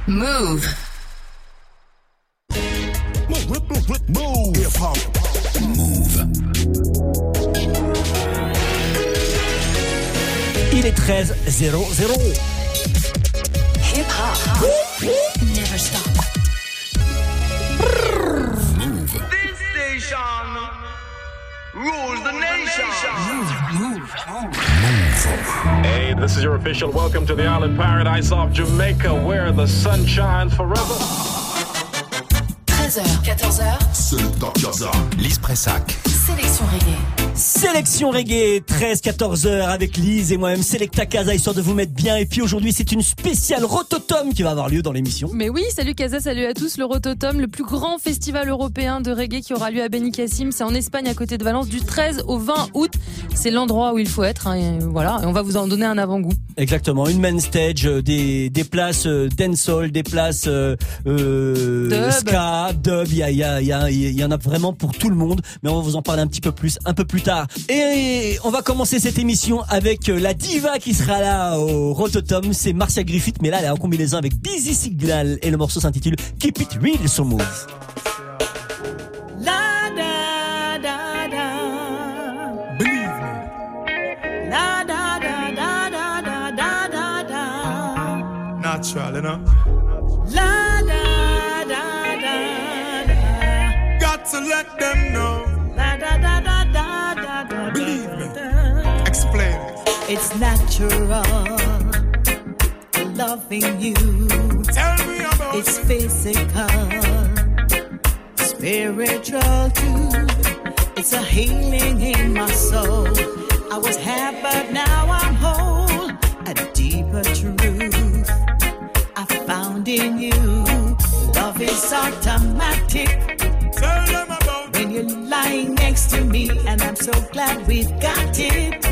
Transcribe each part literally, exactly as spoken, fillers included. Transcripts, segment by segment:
Move. Move. Hip-hop. Move. Il est treize zéro zéro. Hip-hop. Never stop. Move. This station rules the nation. Move, move, move. Hey, this is your official welcome to the island paradise of Jamaica, where the sun shines forever. treize heures, quatorze heures. Selecta Casa. Lise Pressac. Sélection reggae. Sélection reggae, treize quatorze heures avec Lise et moi-même Selecta Casa, histoire de vous mettre bien. Et puis aujourd'hui, c'est une spéciale Rototom qui va avoir lieu dans l'émission. Mais oui, salut Casa, salut à tous. Le Rototom, le plus grand festival européen de reggae qui aura lieu à Benicassim. C'est en Espagne, à côté de Valence, du treize au vingt août. C'est l'endroit où il faut être. Hein, et voilà, et on va vous en donner un avant-goût. Exactement, une main stage, des, des places euh, dancehall, des places euh, euh, Dub. ska, dub. Il y, a, il, y a, il, y a, il y en a vraiment pour tout le monde. Mais on va vous en parler un petit peu plus, un peu plus tard. Et on va commencer cette émission avec la diva qui sera là au Rototom. C'est Marcia Griffith, mais là elle est en combinaison avec Busy Signal et le morceau s'intitule Keep It Real So Move. La da da da. Believe me. La da da da da da da da da. Natural, you know. La da da da da. Got to let them know. La da da da da da da. Believe me. Explain. It's natural loving you. Tell me about It's it. physical, spiritual too. It's a healing in my soul. I was half, but now I'm whole. A deeper truth I found in you. Love is automatic Tell them about it. when you're lying next to me, and I'm so glad we've got it.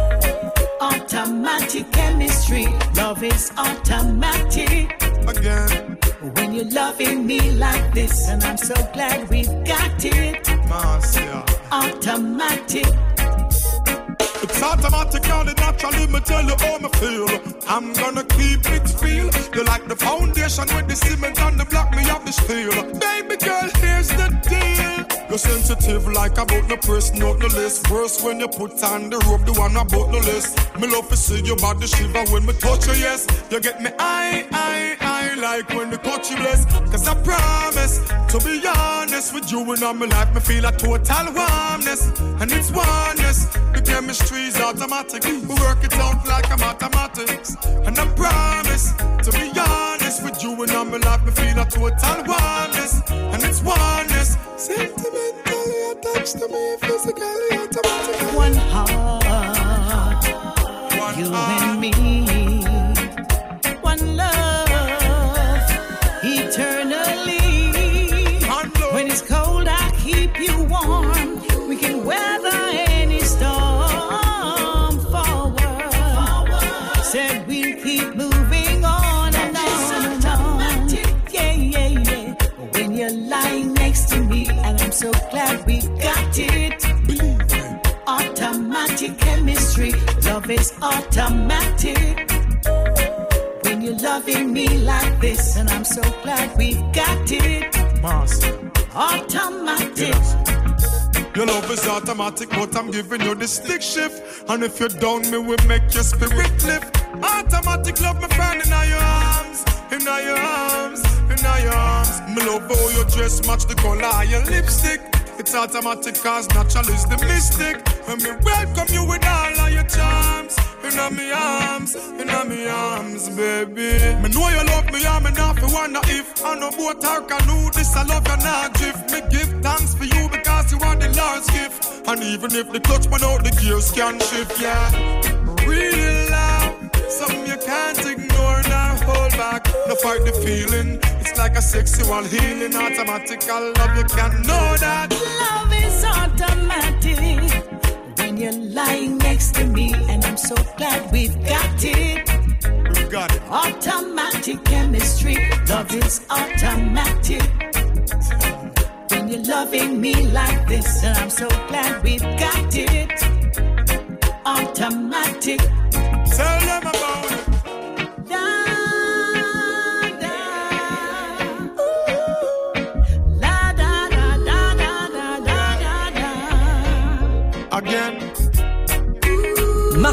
Automatic chemistry, love is automatic. Again. When you're loving me like this, and I'm so glad we've got it. Marcia. Automatic. It's automatic now, the naturally me tell you how me feel. I'm gonna keep it real. You like the foundation with the cement and the block, me have the steel. Baby girl, here's the deal. You're sensitive like about the press, not the list. Worse when you put on the rope, the one about the list. Me love to see your body shiver when me touch you, yes. You get me I, I, I like when the touch you bless. Cause I promise to be honest with you, and I'm like me feel a total warmness. And it's oneness. The chemistry is automatic. We work it out like a mathematics. And I promise to be honest with you, and I'm like me feel a total oneness. And it's oneness. Sentimentally attached to me, physically automatic. One heart, One you heart. and me. One love, eternally. One love. When it's cold, I keep you warm. We can weather any storm. Forward, said we'll keep moving on and on and on. Yeah, yeah, yeah. When you're lying next to me, and I'm so glad we got it. Automatic chemistry, love is automatic. When you're loving me like this, and I'm so glad we've got it. Marcia. Automatic. Your love is automatic, but I'm giving you the stick shift. And if you're down, me will make your spirit lift. Automatic love, my friend, in your arms, in your arms, in your arms. Me love how your dress match the color of your lipstick. It's automatic cause natural is the mystic. And me welcome you with all of your charms. In my arms, in my arms, baby. Me know you love me, and me not fi wonder if I know boat or canoe. This I love you not drift. Me give thanks for you because you are the Lord's gift. And even if the clutch man out, the gears can shift, yeah. Real love, something you can't ignore nor hold back. No fight the feeling, it's like a sexual healing. Automatic, I love you can't know that. Love is automatic. When you're lying next to me, and I'm so glad we've got it. We've got it. Automatic chemistry, love is automatic. When you're loving me like this, and I'm so glad we've got it. Automatic. Tell them about it. Da, da,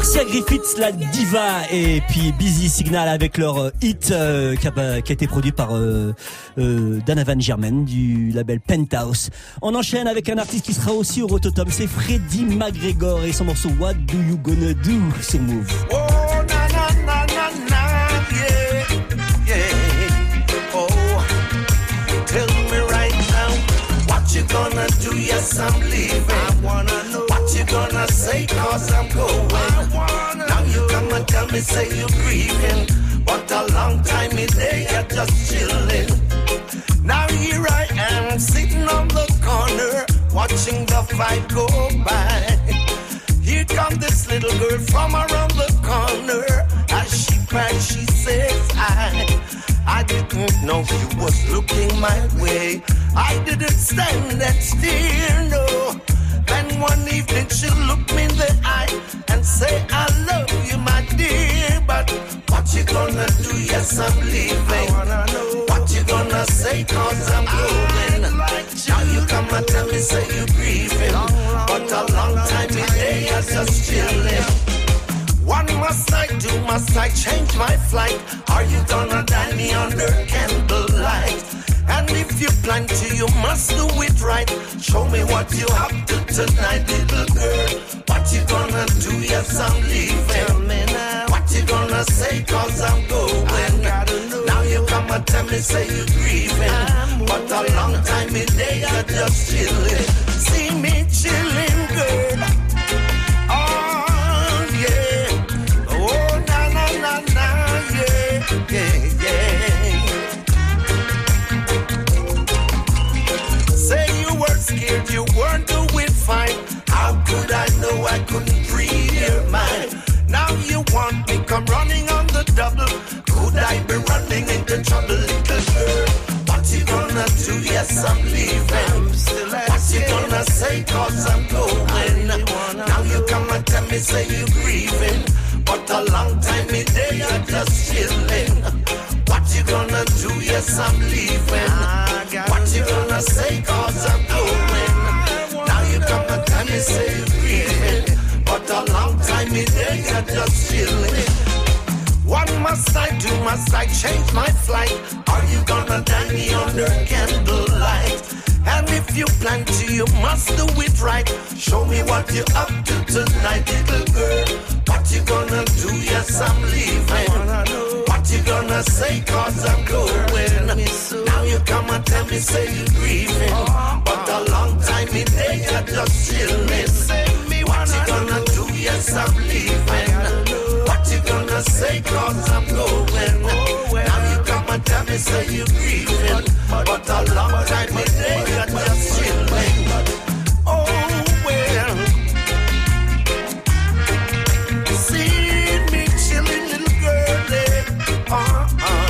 Marcia Griffiths, la diva, et puis Busy Signal avec leur euh, hit euh, qui, a, qui a été produit par euh, euh, Donovan Germain du label Penthouse. On enchaîne avec un artiste qui sera aussi au Rototom, c'est Freddie McGregor et son morceau What Do You Gonna Do sur Move. Oh, na na na na na, yeah, yeah. Oh, tell me right now, what you gonna do? Yes, I'm leaving. I wanna know what you gonna say, cause I'm going. Now you come and tell me, say you're grieving. What a long time it day, you're just chilling. Now here I am, sitting on the corner, watching the fight go by. Here comes this little girl from around the corner. As she cries, she says, I, I didn't know you was looking my way. I didn't stand that still, no. Then one evening she looked me in the eye and say, I love you, my dear. But what you gonna do? Yes, I'm leaving. I wanna know what you gonna say, cause I'm going. Like now you come and tell me, say you're grieving. But a long time in there, you're just chilling. What must I do? Must I change my flight? Are you gonna die me under candlelight? And if you plan to, you must do it right. Show me what you have to tonight, little girl. What you gonna do? Yes, I'm leaving. What you gonna say? Cause I'm going. Now you come and tell me, say you're grieving. But a long time in there, you're just chilling. See me chilling, girl. Oh, yeah. Oh, na, na, na, na, yeah, yeah, yeah. Say you were scared, you weren't doing fine. How could I know I couldn't read your mind? Now you want me come running on the double. Could I be running into trouble, little girl? What you gonna do? Yes, I'm leaving. What you gonna say? Cause I'm going. Now you come and tell me, say you're grieving. But a long time in there, you're just chilling. What you gonna do? Yes, I'm leaving. What you gonna say? Cause I'm going. Now you come and tell me, say you're grieving. But a long time in there, you're just chilling. What must I do? Must I change my flight? Are you gonna die me under candlelight? And if you plan to, you must do it right. Show me what you're up to tonight, little girl. What you gonna do? Yes, I'm leaving. What you gonna say? Cause I'm going. Now you come and tell me, say you're grieving. But a long time in there, you're just chilling. What you gonna do? Yes, I'm leaving. What you gonna say? Cause I'm going. Now you come and tell me, say you're grieving. But a long time in there, you're just chilling. Oh, well. See me chilling, little girl. Uh-uh.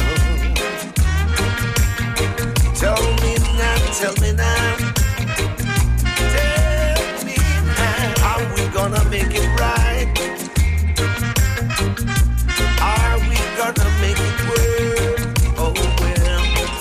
Tell me now, tell me now. Tell me now. Are we gonna make it right? Are we gonna make it work? Oh, well.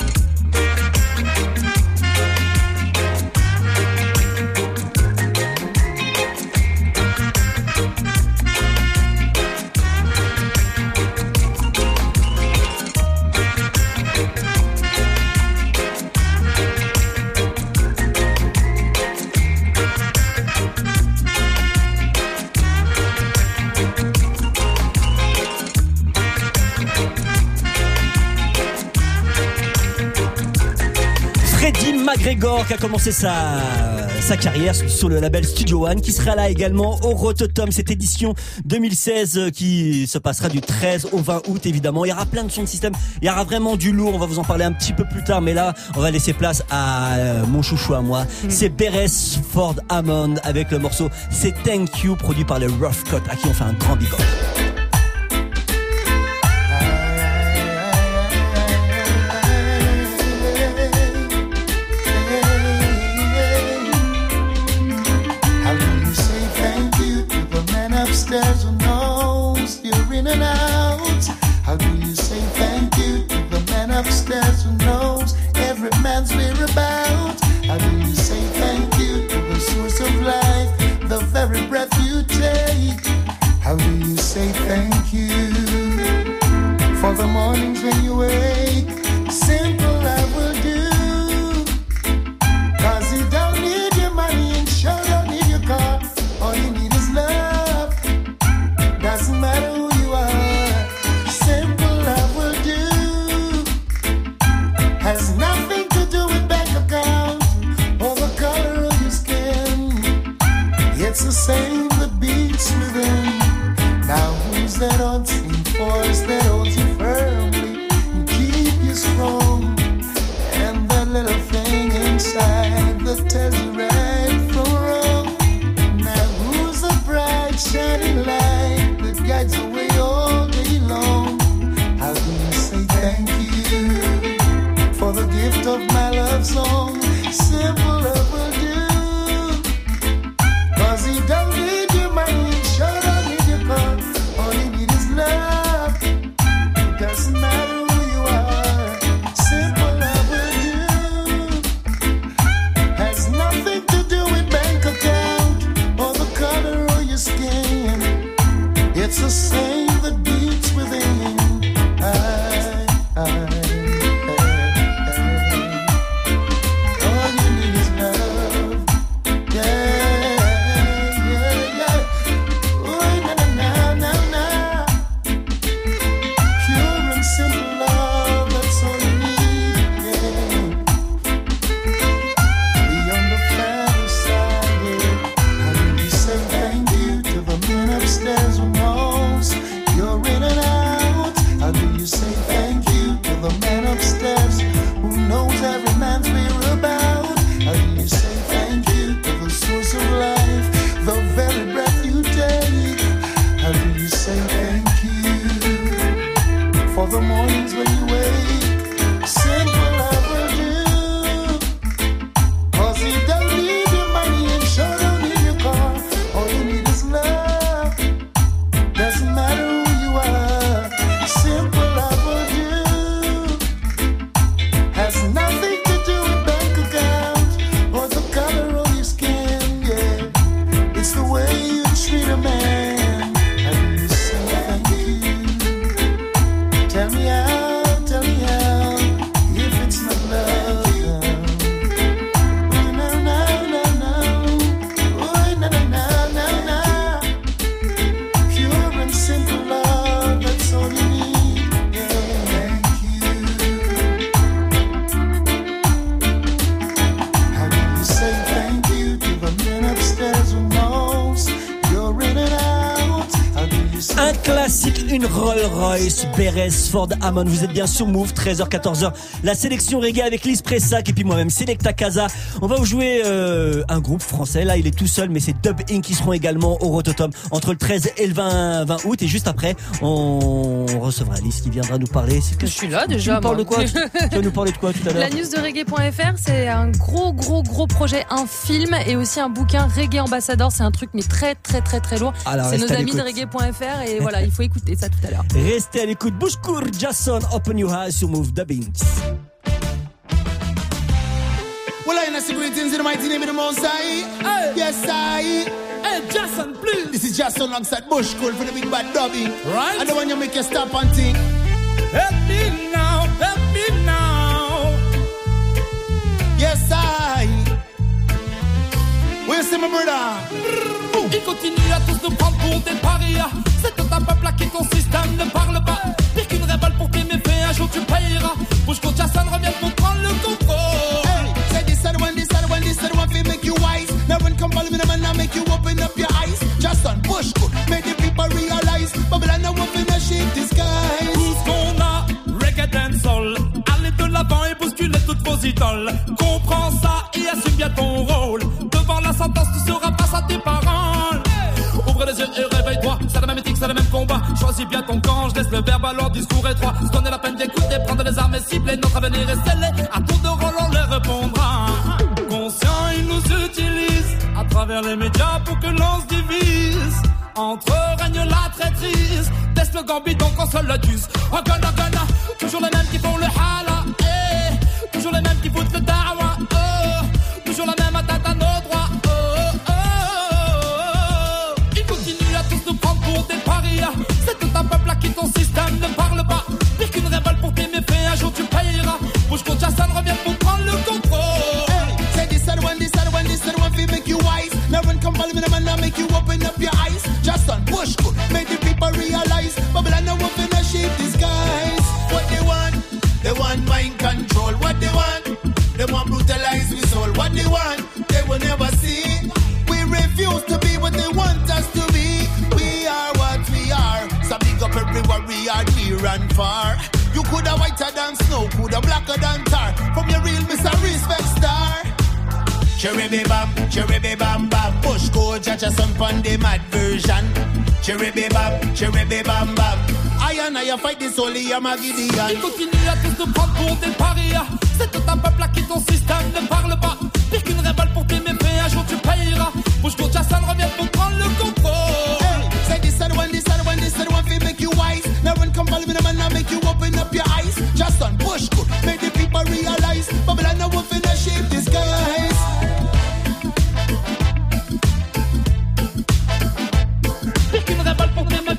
McGregor qui a commencé sa, sa carrière sur le label Studio One, qui sera là également au Rototom, cette édition deux mille seize qui se passera du treize au vingt août évidemment. Il y aura plein de sons de système, il y aura vraiment du lourd, on va vous en parler un petit peu plus tard, mais là on va laisser place à mon chouchou à moi, mmh. c'est Beresford Hammond avec le morceau C'est Thank You, produit par les Rough Cut, à qui on fait un grand big up. Upstairs who knows you're in and out. How do you say thank you to the man upstairs who knows every man's whereabout? How do you say thank you to the source of life, the very breath you take? How do you the mornings when you wake. Simple love will do. Cause you don't need your money and sure don't need your car. All you need is love. Doesn't matter who you are. Simple love will do. Has nothing to do with bank account or the color of your skin. It's the same that beats within. Now who's that unseen force that holds you firmly and keep you strong? And that little thing inside that tells you right from wrong. Now who's the bright shining light that guides the way all day long? How do you say thank you for the gift of my love song? Simple love will do. Cause he don't need your money, sure don't need your car. All you need is love. It doesn't matter who you are. Simple love will do. Has nothing to do with bank account or the color of your skin. It's the same that beats within. I, I, I, I. All you need is love. Yeah, yeah, yeah. Ooh, na na na na na. Pure and simple love, that's all you need. Yeah. Beyond the fantasy, how do you say thank you to the men upstairs who knows you're in and out? How do you say thank you to the man upstairs who knows every man's whereabouts? How do you say thank you to the source of life, the very breath you take? How do you say thank you for the mornings when you wake? Simple love will do. Cause he don't need your money and sure don't need your car. All you need is love. Doesn't matter who you are. Simple love will do. Has nothing to do with bank account or the color of your skin. Yeah, it's the way you treat a man. How do you say thank you? Tell me how, tell me how. If it's not love. Oh, no, no, no, no. Oh, no, no, no, no, no. Pure and simple love, that's all you need. Yeah, thank you. How do you say thank you to the men upstairs who knows you're in and out? How do you say Un classique, une Rolls Royce, Beres, Ford, Hammond. Vous êtes bien sur Move, treize heures, quatorze heures. La sélection reggae avec Lise Pressac et puis moi-même, Selecta Casa. On va vous jouer euh, un groupe français. Là, il est tout seul, mais c'est Dub Incorporated qui seront également au Rototom entre le treize et le vingt, vingt août. Et juste après, on recevra Lise qui viendra nous parler. C'est que Je suis là tu déjà. nous parles de moi. quoi? Tu tu vas nous parler de quoi tout à l'heure? La news de reggae.fr, c'est un gros, gros, gros projet, un film et aussi un bouquin Reggae Ambassador. C'est un truc mais très, très, très, très lourd. Alors, c'est reste nos à amis de l'écoute. reggae.fr et voilà, il faut écouter ça tout à l'heure. Restez à l'écoute. Bouchkour, Jason, Open Your Eyes sur Move Dub Incorporated. Well, I say greetings in the mighty name of the Most High. Hey. Yes, I. Hey, Jason, please. This is Jason alongside Bush Cool for the big bad dubbing. Right. I don't want you to make you stop and think. Help me now, help me now. Yes, I. Where's my brother? Il continue à tous nous prendre pour des parias. C'est tout un peuple à qui ton système ne parle pas. Pire qu'une révolte pour tes méfaits, un jour tu payeras. Bouge contre Jason revient pour prendre le contrôle. Hey, say this other one, this other one, this other one, feel make you wise. Now when come follow me, the man, I make you open up your eyes. Jason, Bush, good, make the people realize. Babylon, now up in a shape disguise. Tout ce qu'on a, reggae dancehall. Allez de l'avant et bousculez toutes vos idoles. Comprends ça et assume bien ton rôle. Devant la sentence, tu seras face à tes paroles. Ouvre les yeux et réveille-toi, c'est la même éthique, c'est le même combat. Choisis bien ton camp, je laisse le verbe à leur discours étroit. Se donner la peine d'écouter, prendre les armes et cibler. Notre avenir est scellé, à tour de rôle on les répondra. Conscient, ils nous utilisent à travers les médias pour que l'on se divise. Entre eux règne la traîtrise, des slogans bidons qu'on se le dise. Oh gonna gonna, toujours les mêmes qui font le hala, eh. Toujours les mêmes qui foutent le dawa, oh. Toujours la même atteinte à nos droits, oh, oh, oh. Ils continuent à tous nous prendre pour des parias. C'est tout un peuple à qui ton système ne parle pas. Pire qu'une They want mind control. What they want? They want brutalize we soul. What they want? They will never see. We refuse to be what they want us to be. We are what we are. So big up everywhere we are near and far. You coulda whiter than snow, coulda blacker than tar. From your real Mister Respect Star. Cherry be bam, cherry be bam bam. Push go, judge us on the mad version. Cherry be bam, cherry be bam bam. I and I fight this only I'm a Gideon. Ils continuent à tous te prendre pour des parias. C'est tout un peuple à qui ton système ne parle pas. Pire qu'une révolte pour tes méfaits, un jour tu payeras. Bouge court, Jason revient pour prendre le contrôle. Hey, say this and one, this and one, this and one, feel make you wise. Now when come follow me, the man, now make you open up your eyes. Jason, push good, make the people realize. Babylon, no wolf in a sheep disguise. Pire qu'une révolte pour tes méfaits.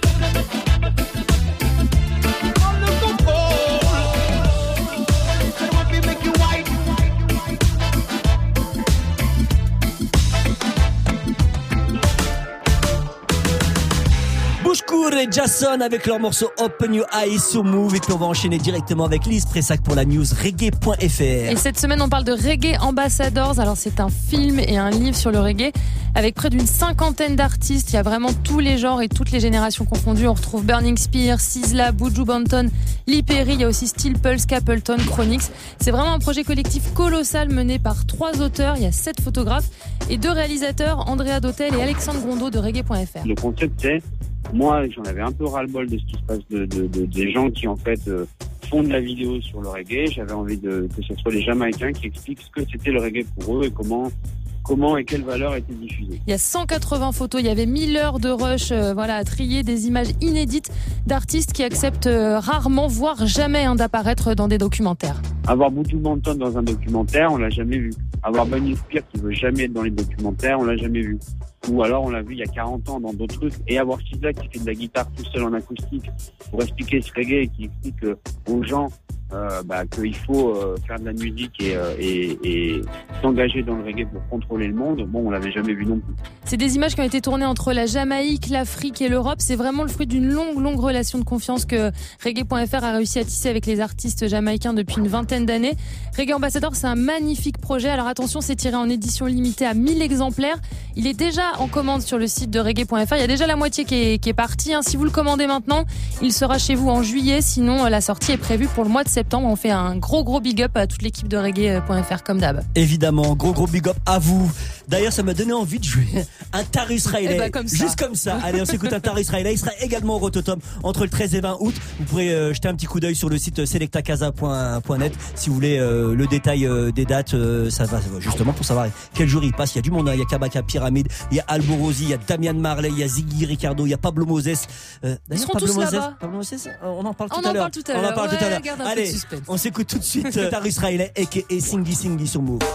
Bouchkour et Jason avec leur morceau Open Your Eyes sur Move. Et puis on va enchaîner directement avec Lise Pressac pour la news reggae point f r. Et cette semaine on parle de Reggae Ambassadors. Alors c'est un film et un livre sur le reggae avec près d'une cinquantaine d'artistes. Il y a vraiment tous les genres et toutes les générations confondues. On retrouve Burning Spear, Sizzla, Buju Banton, Lee Perry. Il y a aussi Steel Pulse, Capleton, Chronix. C'est vraiment un projet collectif colossal mené par trois auteurs. Il y a sept photographes et deux réalisateurs, Andrea Dotel et Alexandre Grondeau de reggae point f r. Le concept c'est, moi j'en avais un peu ras-le-bol de ce qui se passe, de, de, de, des gens qui en fait euh, font de la vidéo sur le reggae. J'avais envie de, que ce soit les Jamaïcains qui expliquent ce que c'était le reggae pour eux et comment comment et quelles valeurs étaient diffusées. Il y a cent quatre-vingts photos, il y avait mille heures de rush, euh, voilà, à trier des images inédites d'artistes qui acceptent euh, rarement, voire jamais, hein, d'apparaître dans des documentaires. Avoir Buju Banton dans un documentaire, on l'a jamais vu. Avoir Burning Spear qui veut jamais être dans les documentaires, on l'a jamais vu. Ou alors on l'a vu il y a quarante ans dans d'autres trucs. Et avoir Sizzla qui fait de la guitare tout seul en acoustique pour expliquer ce reggae et qui explique euh, aux gens euh, bah, qu'il faut euh, faire de la musique et, euh, et, et s'engager dans le reggae pour contrôler le monde. Bon, on l'avait jamais vu non plus. C'est des images qui ont été tournées entre la Jamaïque, l'Afrique et l'Europe. C'est vraiment le fruit d'une longue, longue relation de confiance que reggae point f r a réussi à tisser avec les artistes jamaïcains depuis une vingtaine d'années. Reggae Ambassador, c'est un magnifique projet. Alors attention, c'est tiré en édition limitée à mille exemplaires. Il est déjà en commande sur le site de reggae point f r. Il y a déjà la moitié qui est, qui est partie. Hein. Si vous le commandez maintenant, il sera chez vous en juillet. Sinon, la sortie est prévue pour le mois de septembre. On fait un gros, gros big up à toute l'équipe de reggae point f r comme d'hab. Évidemment, gros, gros big up à vous. D'ailleurs, ça m'a donné envie de jouer un Tarus Riley. Eh ben, comme ça. Juste comme ça. Allez, on s'écoute un Tarus Riley. Il sera également au Rototom entre le treize et vingt août. Vous pourrez euh, jeter un petit coup d'œil sur le site selecta casa point net si vous voulez euh, le détail euh, des dates. Euh, ça va justement pour savoir quel jour il passe. Il y a du monde. Hein. Il y a Kabaka Pyramide, il y a Alborosi, il y a Damian Marley, il y a Ziggy Ricardo, il y a Pablo Moses. Euh, Ils seront Pablo tous Moses, là-bas. Pablo Moses, on en parle On tout en à l'heure. parle tout à On en l'heure. parle tout à Ouais, l'heure. garde un peu Allez, de suspense. on s'écoute tout de suite euh, Tarus Riley aka Singy Singy sur Move.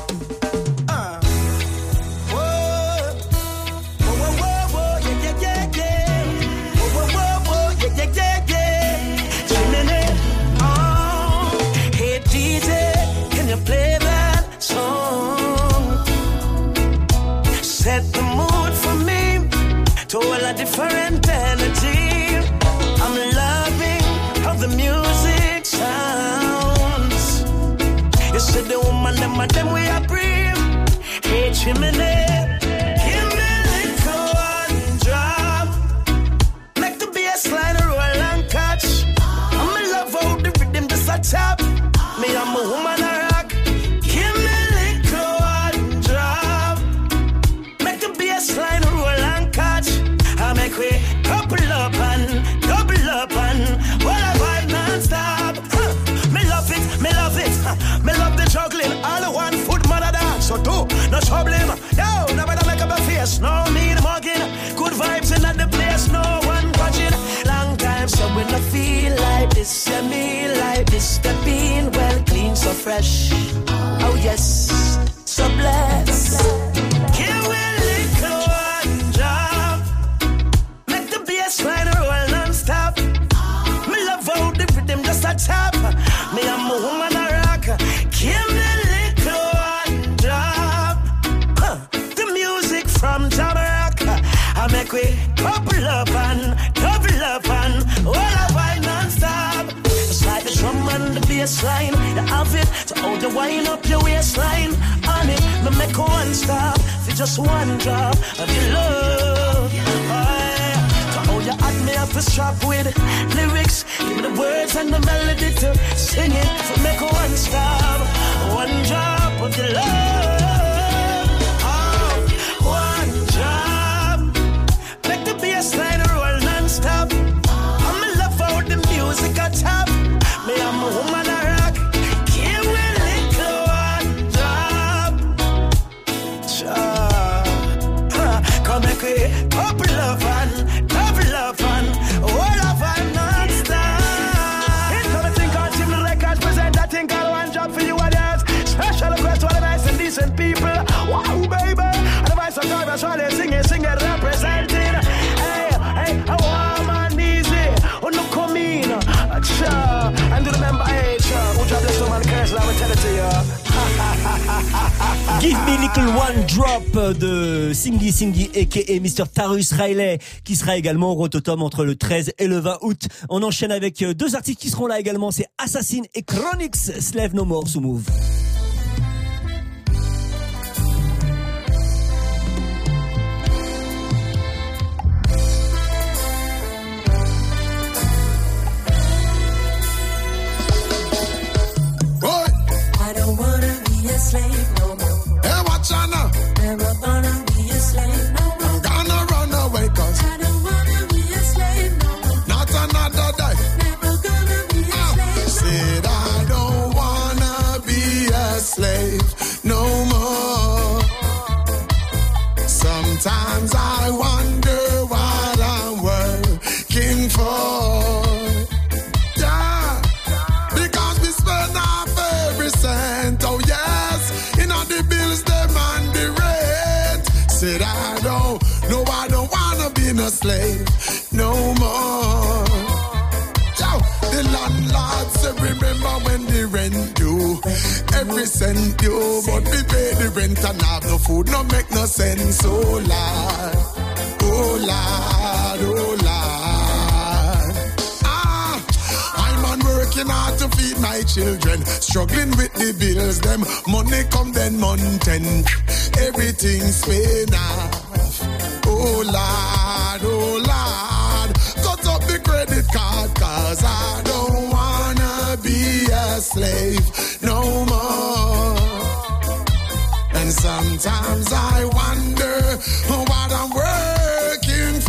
Set the mood for me to all a different energy. I'm loving how the music sounds. You see the woman, them and them we are breathe. Hey, chimney, give me a little one drop. Make the bass line roll and catch. I'm in love how the rhythm just a tap. Me, I'm a woman I rock. Give me a little one drop. Make the bass line roll and catch. I make we couple up and double up and while I vibe non-stop. Huh. Me love it, me love it. Huh. Me love the juggling. All the one foot mother dance. So two, no trouble. Yo, nobody make up a face. No need mugging. Good vibes in the place. No one watching. Long time so when I feel like this, yeah, me like this. Step in well clean, so fresh. Oh yes, so blessed. Give me a little one drop. Make the bass line roll non-stop. Me love how the rhythm just a tap. Me I'm a woman a rock. Give me a little one drop. Huh. The music from Jamaica. I make we couple up and double up and all I vibe non-stop. It's like the drum and the bass line. You have it, so how you wind up your waistline. On it, me make one stop for just one drop of your love. Aye. So how you add me up a strap with lyrics, give me the words and the melody to sing it. So make one stop, one drop of your love. Oh, one drop, make the bass line roll non-stop. I'm in love out the music a top. Me I'm a woman a rock. Can't wait little one drop. Cha. Come make we couple love and double love and all of and non-stop. It's come and think on Team Records present that thing called one drop for you others. Special request to all the nice and decent people. Wow, baby. And the voice of God, that's why they sing it, sing it, representing. Hey, hey, I want my easy. Oh, no, come in. Cha. And do remember, hey, cha. Who drop this woman curse? Let me tell it to you. Give Me Little One Drop de Singy Singy aka mister Tarrus Riley qui sera également au Rototom entre le treize et le vingt août. On enchaîne avec deux artistes qui seront là également, c'est Assassin et Chronix, Slave No More sous Move. I don't wanna be a slave no more. Hey, watch out now. Never gonna be a slave no more. I'm gonna run away cause I don't wanna be a slave no more. not another day. Never gonna be a Ah, slave said I don't wanna be a slave no more. Sometimes I wonder what I'm working for. Yeah, because we spend off every cent. Oh yes, you know the bills, them and the rent. Said I don't, no, I don't wanna be no slave no more. Yo, the landlord said remember when the rent due, every cent due, but we pay the rent and have no food, no make no sense. Oh Lord, oh Lord, oh Lord. Ah, I'm on working hard to feed my children, struggling with the bills, them money come then month end, everything's paid off. Oh Lord, oh Lord, cut up the credit card cause I don't wanna be a slave no more. And sometimes I wonder what I'm working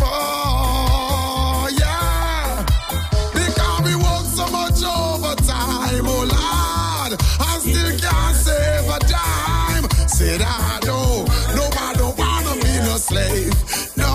for. Yeah, because we work so much overtime. Oh Lord, I still can't save a dime. Said I don't, no, I don't wanna be no slave no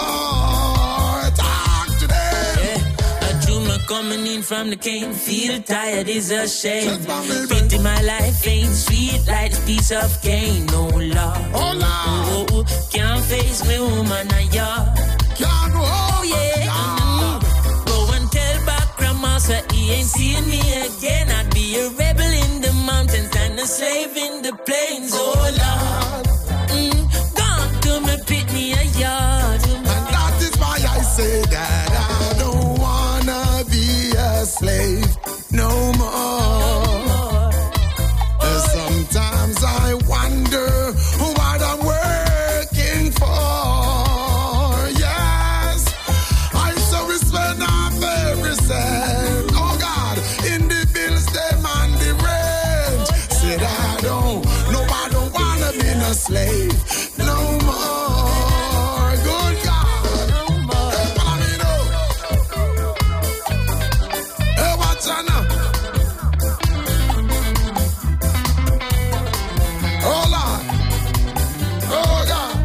more. Talk today. yeah. A dreamer coming in from the cane, feel tired is a shame. Fate in my life ain't sweet like this piece of cane. No law, oh Lord, oh, can't face me woman a yard. Can't Oh yeah, mm. Go and tell back grandma so he ain't seeing me again. I'd be a rebel in the mountains and a slave in the plains. Oh Lord, mm. Gone to me, pick me a yard. And that is why I say that I don't wanna be a slave no more. Uh, Sometimes I wonder what I'm working for. Yes, I so we spend off every cent. Oh God, in the bills, them and the rent. Said I don't, no, I don't wanna be no slave no more. Good God, hey, Palomino. Hey, what's on now? Oh Lord, oh God.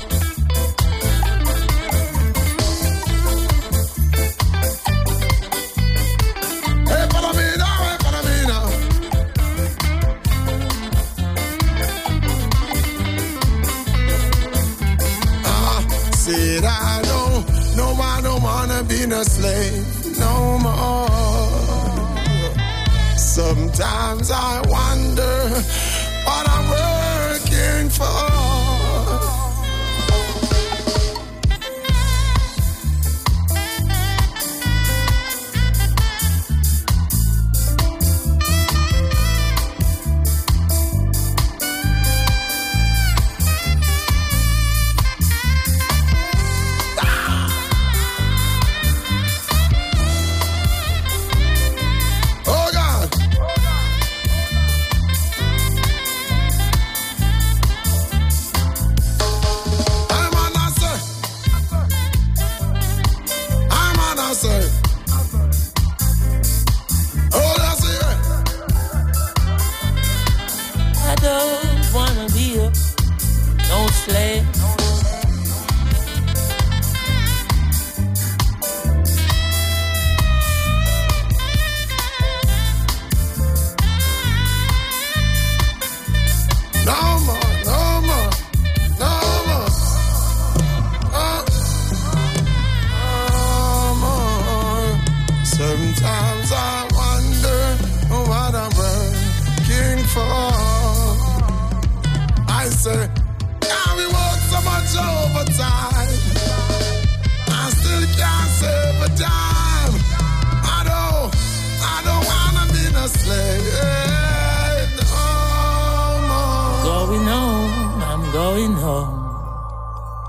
Hey, Palomino, hey, Palomino. Ah, said I don't, no, I don't wanna be no slave no more. Sometimes I wonder what I'm working for.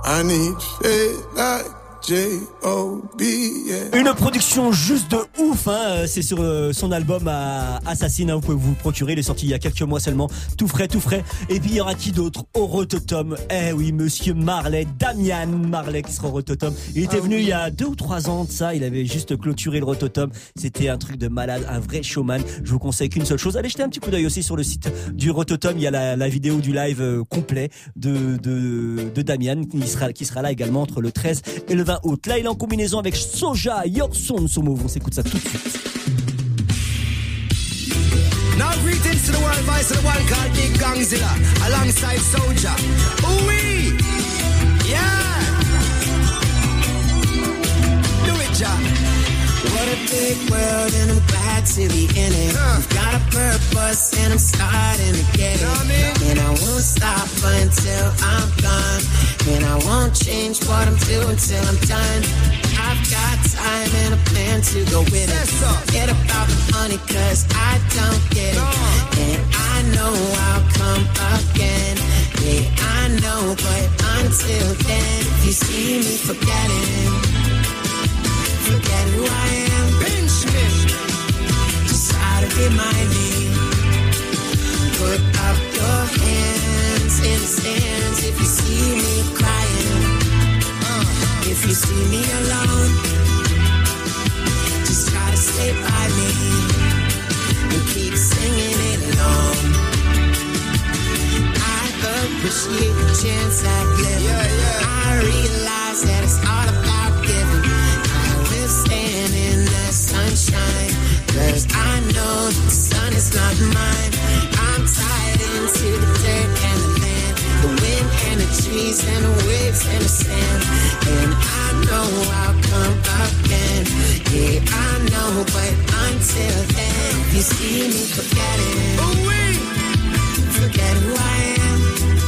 I need shit like J O B, yeah. Une production juste de ouf, hein. C'est sur euh, son album à Assassin, hein. Vous pouvez vous le procurer, il est sorti il y a quelques mois seulement, tout frais, tout frais. Et puis il y aura qui d'autre au Rototom? Eh oui, monsieur Marley, Damian Marley qui sera au Rototom. Il était ah, venu oui. il y a deux ou trois ans de ça, il avait juste clôturé le Rototom. C'était un truc de malade, un vrai showman. Je vous conseille qu'une seule chose, allez jeter un petit coup d'œil aussi sur le site du Rototom, il y a la, la vidéo du live euh, complet de, de, de Damian qui sera, qui sera là également entre le treize et le vingt août. Là, il est en combinaison avec Soja, Your Son, sur Move. On s'écoute ça tout de suite. Now greetings to the world voice of the one called Big Gangzilla, alongside Soja. Ooh-wee! Yeah! Do it, Jah. What a big world and I'm glad to be in it. Uh. We've got a purpose and I'm starting to get it. Know what I mean? And I won't stop until I'm gone. And I won't change what I'm doing till I'm done. I've got time and a plan to go with it. Forget about the money cause I don't get it. No. And I know I'll come again. Yeah, I know, but until then, if you see me forgetting, forget who I am. Pinch me. Just try to remind me. Put up your hands in the stands if you see me crying. Uh, if you see me alone, just try to stay by me and keep singing it along. I appreciate the chance I've lived. Yeah, yeah. I realize that it's all about giving. I will stand in the sunshine, cause I know the sun is not mine. I'm tied into the dirt and the land, the wind and the trees and the waves and the sand. And I know I'll come again. Yeah, I know, but until then, you see me forgetting. Ooh-wee. Forget who I am.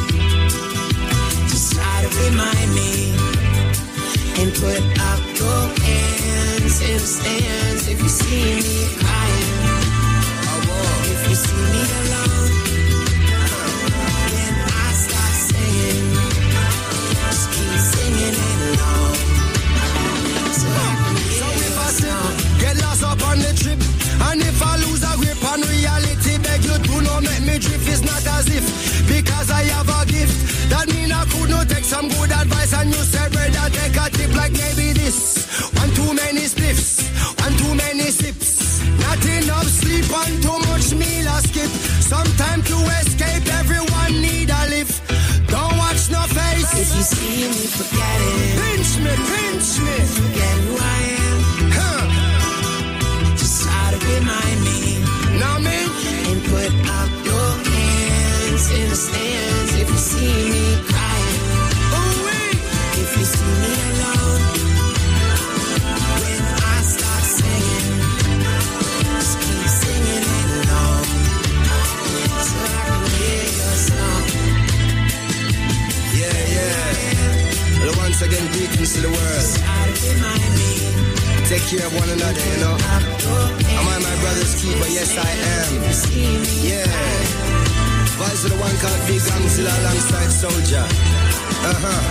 Just try to remind me and put up your hands in the stands if you see me crying. If you see me alone, then I start singing. Just keep singing it along. So I can hear your song. Get lost up on the trip, and if I lose a grip on reality, beg you to not make me drift. It's not as if because I have a gift that mean I could not take some good advice. And you said, brother, take a tip like maybe this. One too many spliffs, one too many sips. Not enough sleep and too much meal I skip. Sometime to escape, everyone need a lift. Don't watch no face. If you see me forgetting, pinch me, pinch me. Forget who I am. Huh. Just try to remind me. Know me? And put up your hands in the stands if you see me crying. Ooh-wee. If you see me alone, when I start singing, just keep singing it along, so I can hear your song. Yeah, yeah. Well, once again, greetings to the world. Try to remind me. Take care of one another, you know. Am I my brother's keeper? Yes, I am. Yeah. Voice of the one called Big Gangzilla alongside Soja. Uh-huh.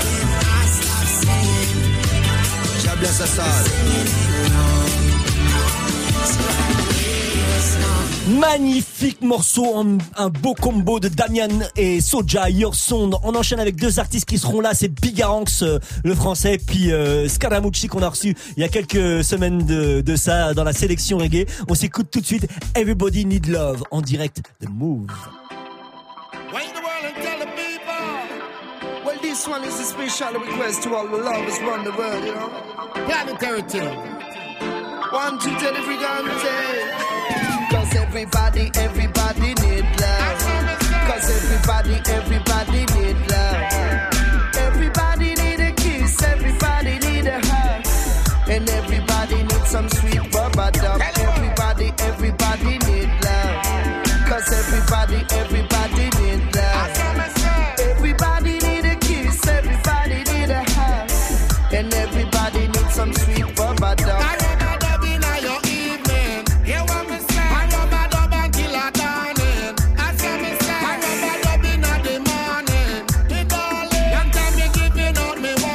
God bless us all. Magnifique morceau, un, un beau combo de Damian et Soja, Your Sound. On enchaîne avec deux artistes qui seront là, c'est Bigaranx, euh, le français, puis euh, Scaramucci qu'on a reçu il y a quelques semaines de, de ça dans la sélection reggae. On s'écoute tout de suite Everybody Need Love en direct de Move. Well, this one is a special request to all the lovers around the world, you know. Planetary thing. One, two, three, every Cause everybody, everybody need love. Cause everybody, everybody need love. Everybody need a kiss, everybody need a hug. And everybody need some sweet bubba dub. Everybody, everybody need love. Cause everybody, everybody need love. Everybody need a kiss, everybody need a hug. And everybody need some sweet bubba dub. Me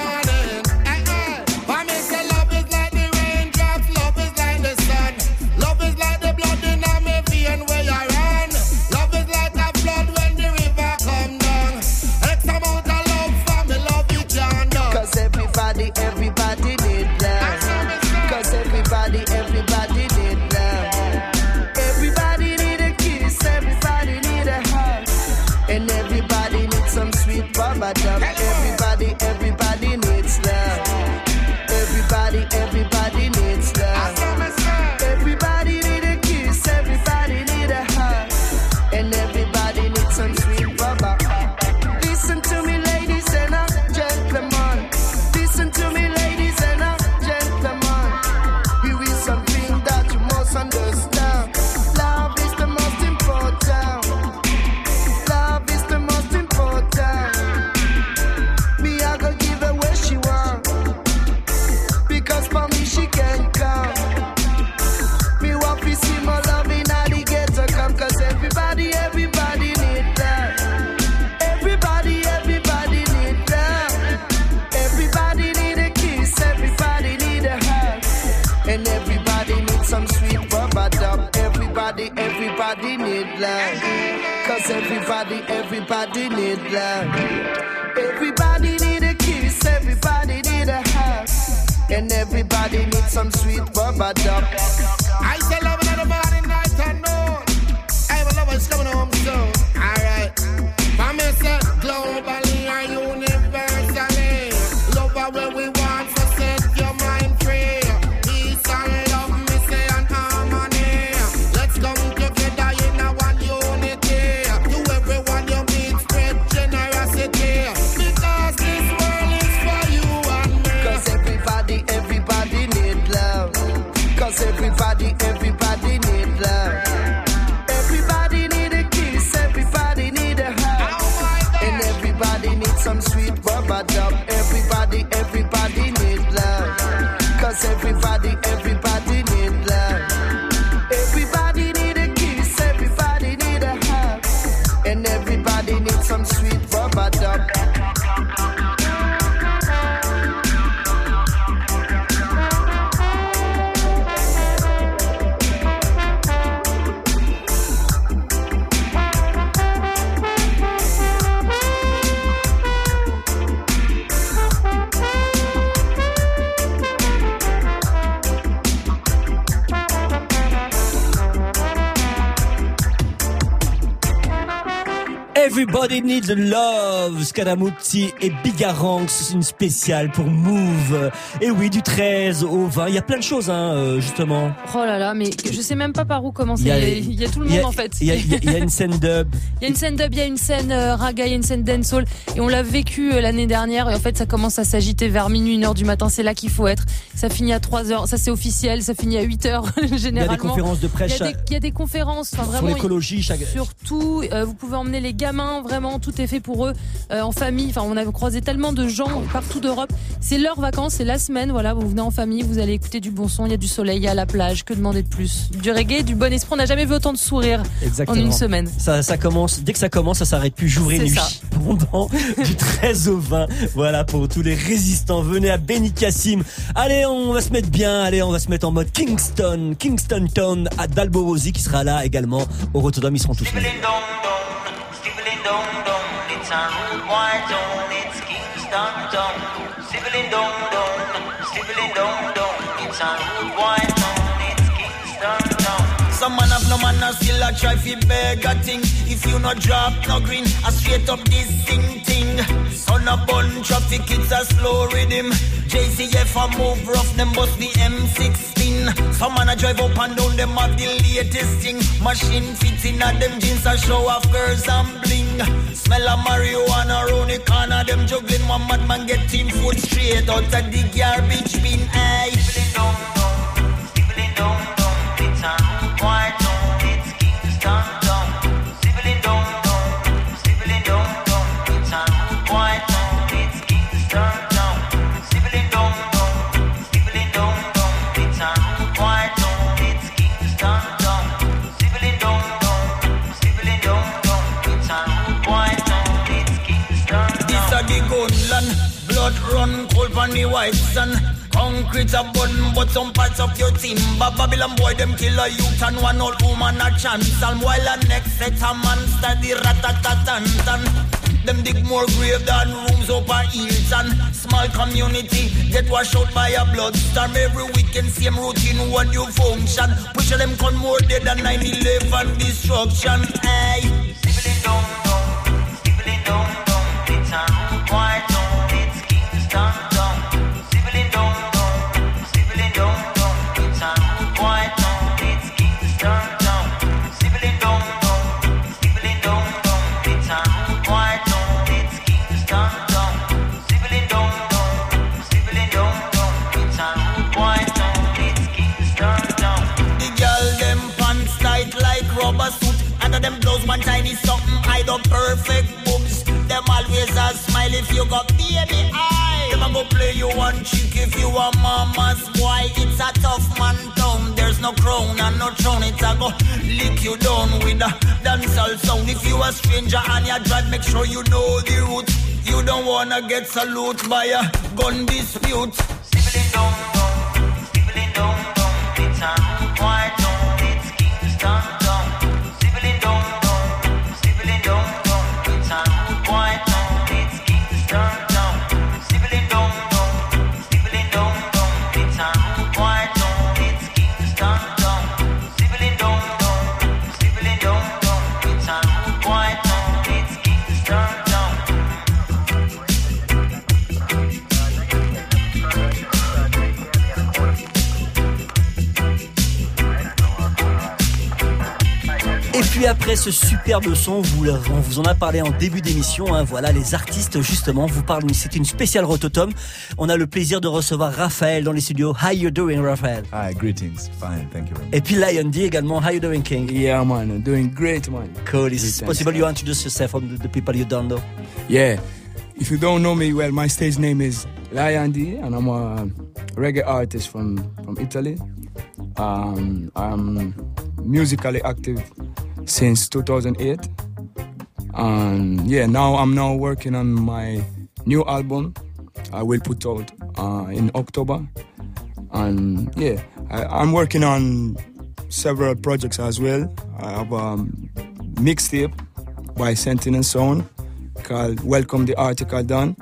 everybody need love. Cause everybody, everybody need love. Everybody need a kiss, everybody need a hug. And everybody needs some sweet rubber duck. I say love another morning, night and noon. I will love us coming home soon. Alright. For me say globally and universally. Love her where we want, so set your mind free. Peace and love, me say, and harmony. Let's come together in a one unity. To everyone you meet, spread generosity. Because this world is for you and me. Cause everybody, everybody need love. Cause everybody, everybody need love. Everybody need a kiss, everybody need a hug. And everybody needs some sweet rubber dub. Everybody, everybody need love. Cause everybody, everybody need love. Everybody need a kiss, everybody need a hug. And everybody needs some sweet rubber dub. Everybody Needs Love, Scaramucci et Bigarang, c'est une spéciale pour Move. Et oui, du treize au vingt, il y a plein de choses, hein, justement. Oh là là, mais je sais même pas par où commencer. Il y a, il, y a, il y a tout le monde a, en fait. Il y, a, il y a une scène dub. Il y a une scène dub, il y a une scène euh, raga, il y a une scène dancehall. Et on l'a vécu euh, l'année dernière. Et en fait, ça commence à s'agiter vers minuit, une heure du matin. C'est là qu'il faut être. Ça finit à trois heures. Ça, c'est officiel. Ça finit à huit heures, généralement. Il y a des conférences de presse. Il y a des, il y a des conférences. Enfin, vraiment. Sur l'écologie, chaque... Surtout, euh, vous pouvez emmener les gamins. Vraiment, tout est fait pour eux. Euh, en famille. Enfin, on a croisé tellement de gens partout d'Europe. C'est leurs vacances, c'est la semaine. Voilà, vous venez en famille, vous allez écouter du bon son. Il y a du soleil, il y a la plage. Que demander de plus? Du reggae, du bon esprit. On n'a jamais vu autant de sourires. Exactement. En une semaine. Ça, ça commence, dès que ça commence, ça s'arrête plus jour et nuit. Ça. Pendant du treize au vingt. Voilà, pour tous les résistants. Venez à Benicassim. Allez, on va se mettre bien. Allez, on va se mettre en mode Kingston. Kingston Town à Dalborosi qui sera là également. Au Rotterdam, ils seront tous là. It's a rude white zone, it's Kingston Town. Sibling down, down, sibling down, down. It's a rude white zone, it's Kingston Town. Some man have no man and still a try fi beg a thing. If you no drop no green, I straight up this thing thing. Son a bun traffic, it's a slow rhythm. J C F a move rough, them bust the M sixteen. Some man a drive up and down, them have the latest thing. Machine fits in a them jeans a show off girls and bling. Smell of marijuana round the corner, them juggling. One madman get team foot straight out of the garbage bin. Aye. Sibling down, down, sibling down, down. It's a rude white zone, it's Kingston Town. Sibling down, down, sibling down, down. It's a rude white zone, it's Kingston Town. Sibling down, down, sibling down, down. It's a rude white zone, it's Kingston Town. Sibling down, down, sibling down, down. It's a rude white zone, it's Kingston Town. This a the gunland, blood run cold on the white sun. Concrete a button, but some parts of your team. But Babylon boy, them kill a youth and one old woman a chance. And while a next set a man study rat-a-tat-tan-tan. Them dig more grave than rooms up a Hilton. Small community get washed out by a bloodstorm. Every weekend same routine, one new function. Push them con more dead than nine eleven destruction. Hey. Sibling down, down, sibling down, down. It's a rude white zone, it's Kingston Town. Sibling down, down, sibling down, down. It's a rude white zone, it's Kingston Town. Sibling down, down, sibling down, down. It's a rude white zone, it's Kingston Town. Sibling down, down, sibling down, down. It's a rude white zone, it's Kingston Town. The girl them pants tight like rubber suit. Under them blouse one tiny something hide up perfect boobs. Them always a smile if you got baby eye. Them a go play you one chick if you a mama's boy. It's a tough man town. There's no crown and no throne. It's a go lick you down with a dancehall sound. If you a stranger and you drive, make sure you know the route. You don't wanna get salute by a gun dispute. Sibling down, down, sibling down, down. It's a rude white zone, it's Kingston Town. puis après ce superbe son, vous, on vous en a parlé en début d'émission, hein, voilà les artistes justement, vous parlent, c'est une spéciale Rototom. On a le plaisir de recevoir Raphaël dans les studios. How you doing, Raphaël? Hi, greetings, fine, thank you. Et puis Lion D également. How you doing, King? Yeah, man, doing great, man. Cool. Is it possible you introduce yourself from the, the people you don't know? Yeah. If you don't know me, well, my stage name is Lion D, and I'm a reggae artist from, from Italy. Um, I'm musically active since two thousand eight. And yeah, now I'm now working on my new album. I will put out uh, in October. And yeah, I, I'm working on several projects as well. I have a um, mixtape by Sentinel Sound called Welcome the Article Done.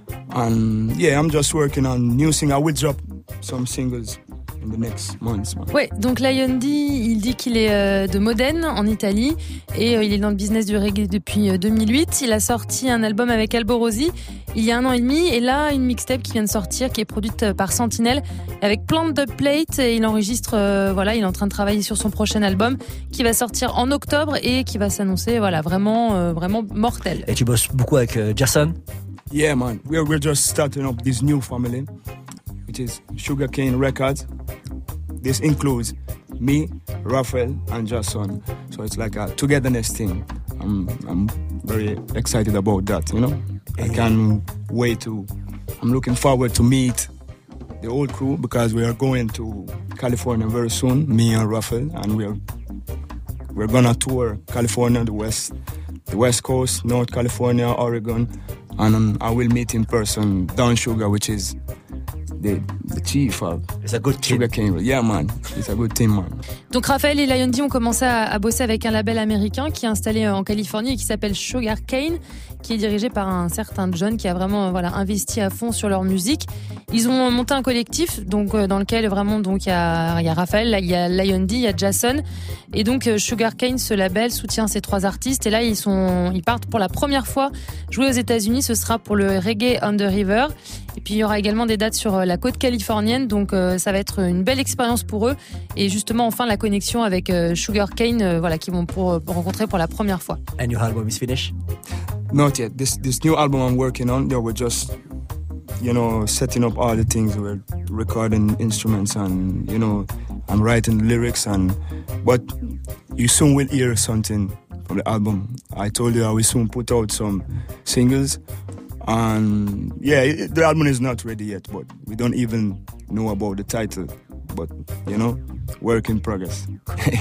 And yeah, I'm just working on new singles. I will drop some singles in the next months. Ouais, donc Lion D, il dit qu'il est euh, de Modène, en Italie, et euh, il est dans le business du reggae depuis euh, deux mille huit. Il a sorti un album avec Alborosi il y a un an et demi, et là, une mixtape qui vient de sortir, qui est produite euh, par Sentinel, avec plein de dubplates, et il enregistre, euh, voilà, il est en train de travailler sur son prochain album, qui va sortir en octobre, et qui va s'annoncer, voilà, vraiment, euh, vraiment mortel. Et tu bosses beaucoup avec euh, Jason? Yeah, man, we're, we're just starting up this new family, which is Sugarcane Records. This includes me, Raphael, and Jason. So it's like a togetherness thing. I'm, I'm very excited about that, you know? I can't wait to... I'm looking forward to meet the whole crew because we are going to California very soon, me and Raphael, and we're we're gonna tour California, the west, the West Coast, North California, Oregon, and um, I will meet in person Don Sugar, which is the, the chief of It's a good team. Sugarcane. Yeah, man. It's a good team, man. Donc Raphaël et Lion D ont commencé à, à bosser avec un label américain qui est installé en Californie et qui s'appelle Sugarcane, qui est dirigé par un certain John qui a vraiment voilà investi à fond sur leur musique. Ils ont monté un collectif donc dans lequel vraiment donc il y a il y a Raphaël, là, il y a Lion D, il y a Jason et donc Sugarcane, ce label soutient ces trois artistes et là ils sont ils partent pour la première fois jouer aux États-Unis. Ce sera pour le Reggae on the River et puis il y aura également des dates sur la côte californienne, donc euh, ça va être une belle expérience pour eux et justement enfin la connexion avec euh, Sugarcane euh, voilà qu'ils vont pour, pour rencontrer pour la première fois. And your album is finished? Not yet. This this new album I'm working on, yeah, we're just, you know, setting up all the things. We're recording instruments and, you know, I'm writing lyrics and, but you soon will hear something from the album. I told you I will soon put out some singles and yeah, it, the album is not ready yet, but we don't even know about the title, but, you know, work in progress.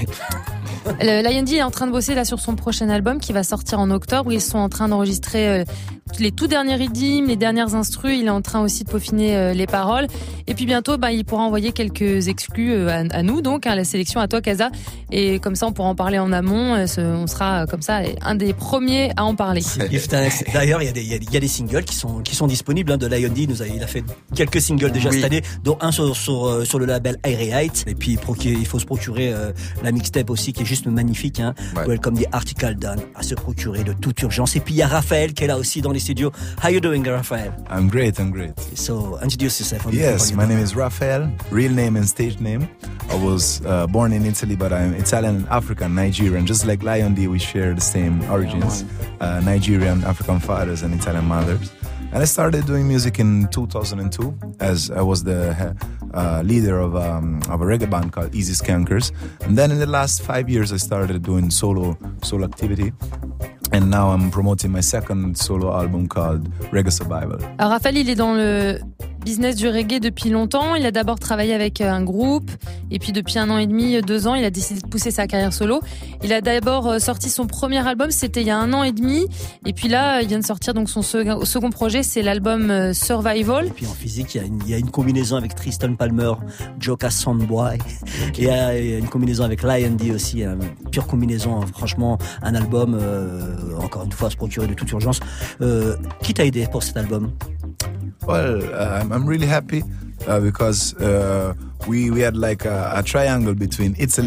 Le Lion D est en train de bosser là sur son prochain album qui va sortir en octobre. Ils sont en train d'enregistrer euh, les tout derniers rythmes, les dernières instrus. Il est en train aussi de peaufiner euh, les paroles. Et puis bientôt, bah, il pourra envoyer quelques exclus euh, à, à nous, donc à la sélection, à toi, Kaza. Et comme ça, on pourra en parler en amont. Euh, ce, on sera euh, comme ça un des premiers à en parler. D'ailleurs, il y, y, y a des singles qui sont qui sont disponibles hein, de Lion D. Il nous a, il a fait quelques singles déjà oui. cette année, dont un sur sur, sur le label Airy Height. Et puis il faut se procurer euh, la mixtape aussi qui est juste magnifique, hein. Ouais. Welcome the Article Done, à se procurer de toute urgence. Et puis il y a Raphaël qui est là aussi dans les studios. How you doing, Raphaël? I'm great, I'm great. So introduce yourself. Yes, my name is Raphael, real name and stage name. I was uh, born in Italy, but I'm Italian, African, Nigerian. Just like Lion D, we share the same origins, uh, Nigerian, African fathers and Italian mothers. And I started doing music in two thousand two as I was the uh, leader of, um, of a reggae band called Easy Skankers. And then in the last five years, I started doing solo solo activity. And now I'm promoting my second solo album called Reggae Survival. Alors Raphaël, il est dans le business du reggae depuis longtemps. Il a d'abord travaillé avec un groupe et puis depuis un an et demi, deux ans, il a décidé de pousser sa carrière solo. Il a d'abord sorti son premier album, c'était il y a un an et demi. Et puis là, il vient de sortir donc son second, second projet, c'est l'album Survival. Et puis en physique, il y a une, il y a une combinaison avec Tristan Palmer, Joka Soundboy. Okay. Et il y a une combinaison avec Lion D aussi, une pure combinaison. Franchement, un album, euh, encore une fois, à se procurer de toute urgence. Euh, qui t'a aidé pour cet album? Well, uh, I'm really happy uh, because uh, we we had like a, a triangle between Italy,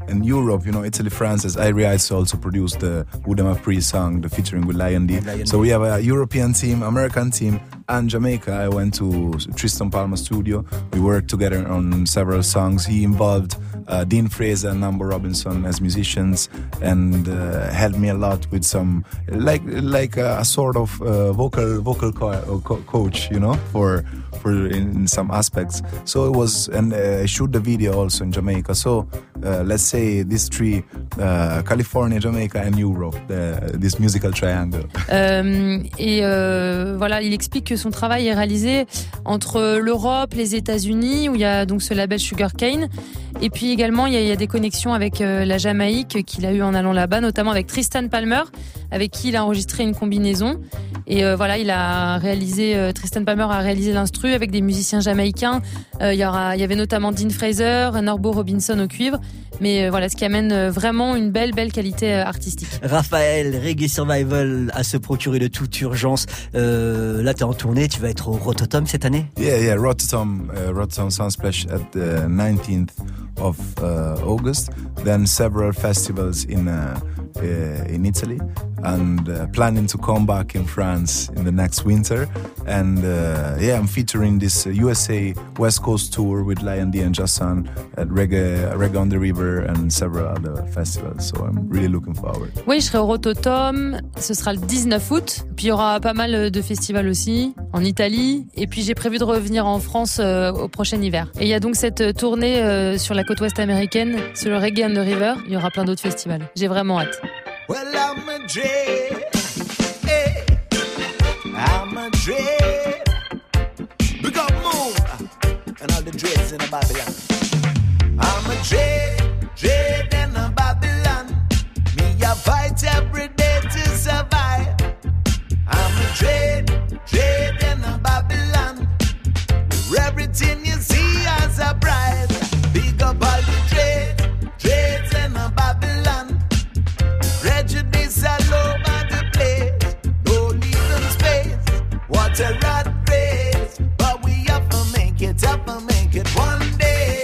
in Europe, you know, Italy, France, as Irie Ice also produced the Udama Pre song, the featuring with Lion D. Lion So D. we have a European team, American team, and Jamaica. I went to Tristan Palmer studio. We worked together on several songs. He involved uh, Dean Fraser and Nambo Robinson as musicians, and uh, helped me a lot with some like like a, a sort of uh, vocal vocal co- co- coach, you know, for for in, in some aspects. So it was, and uh, I shoot the video also in Jamaica. So uh, let's say these three, uh, California, Jamaica, and Europe, the, this musical triangle. Euh, et euh, voilà, il explique que son travail est réalisé entre l'Europe, les États-Unis, où il y a donc ce label Sugarcane, et puis également il y a, il y a des connexions avec euh, la Jamaïque qu'il a eu en allant là-bas, notamment avec Tristan Palmer, avec qui il a enregistré une combinaison. Et euh, voilà, il a réalisé, euh, Tristan Palmer a réalisé l'instru avec des musiciens jamaïcains. Euh, il y aura, il y avait notamment Dean Fraser, Norbo Robinson au cuivre. Mais euh, voilà, ce qui amène euh, vraiment une belle, belle qualité euh, artistique. Raphaël, Reggae Survival à se procurer de toute urgence. Euh, là, t'es en tournée, tu vas être au Rototom cette année? Yeah, yeah, Rototom, uh, Rototom Sunsplash at the nineteenth of uh, August. Then several festivals in uh, uh, in Italy, and uh, planning to come back in France in the next winter. And uh, yeah, I'm featuring this uh, U S A West Coast tour with Lion D and Jasson at Reggae, Reggae on the River and several other festivals. So I'm really looking forward. Oui, je serai au Rototom, ce sera le dix-neuf août. Puis il y aura pas mal de festivals aussi, en Italie. Et puis j'ai prévu de revenir en France euh, au prochain hiver. Et il y a donc cette tournée euh, sur la côte ouest américaine, sur le Reggae on the River. Il y aura plein d'autres festivals. J'ai vraiment hâte. Well, I'm a dread, hey, I'm a dread. Big up Moon and all the dreads in the Babylon. I'm a dread, dread in the Babylon. Me a fight every day to survive. I'm a dread, dread in the Babylon. Where everything you see as a bride. Big up all the dreads, dreads in the Babylon. Prejudice all over the place, no leaving space. What a rat race, but we have to make it, have to make it one day.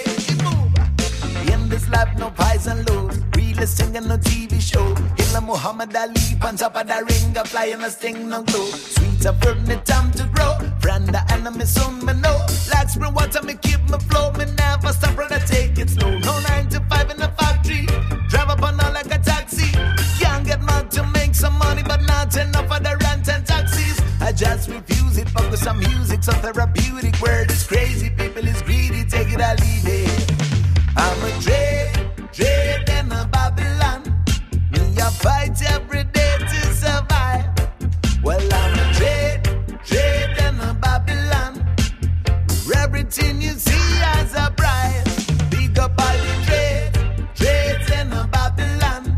Move. In this life, no pies and loaves, realest thing in no T V show. Hitler Muhammad Ali, on top of the ring, a flying a sting, no glow. Sweet up from the time to grow, friend the enemy soon me know. Like spring water, me keep me flow, me never stop, brother, take it slow. No nine to five in the factory, drive up on all like a taxi. Can't get mad to make some money, but not enough for the rent and taxis. I just refuse it, focus on music, so therapeutic. Word is crazy, people is greedy, take it or leave it. I'm a dread, dread in a Babylon. Me a fight every day to survive. Well, I'm a dread, dread in a Babylon. Everything you see as a bride. Big up all the dread, dreads in a Babylon.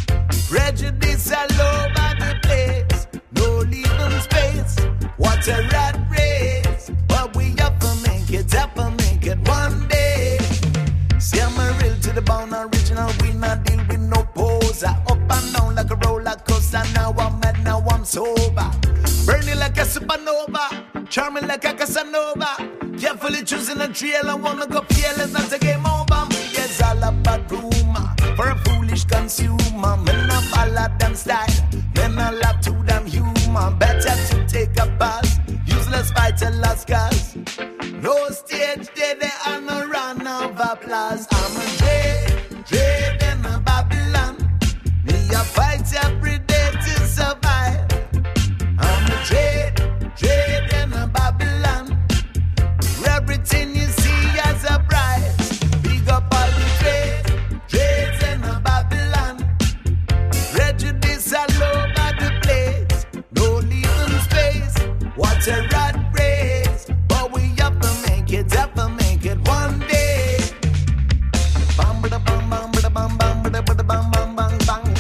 Prejudice all over the place, no leaving space. What a rat race, but we have to make it, have to make it one day. See, I'm a real to the bone, original, we not deal with no poser. Up and down like a roller coaster, now I'm mad, now I'm sober. Burning like a supernova, charming like a Casanova. Carefully choosing a trail, I wanna go fearless, not a game over. It's all about rumor, for a foolish consumer. Men not follow them style, men not love to them humor. Better to take a pass, useless fight and lost cause. No stage day, they are no run of applause. I'm a dread, dread in a Babylon. Me a fight every day to survive. I'm a dread, dread in a Babylon. Everything you see as a prize. Big up all the dreads, dreads in a Babylon. Prejudice all over the place, no leaving space. What a rat race, but we have to make it, have to make it one day. Bam bada bam bam bada bam bam bada bada bam bam bam bam.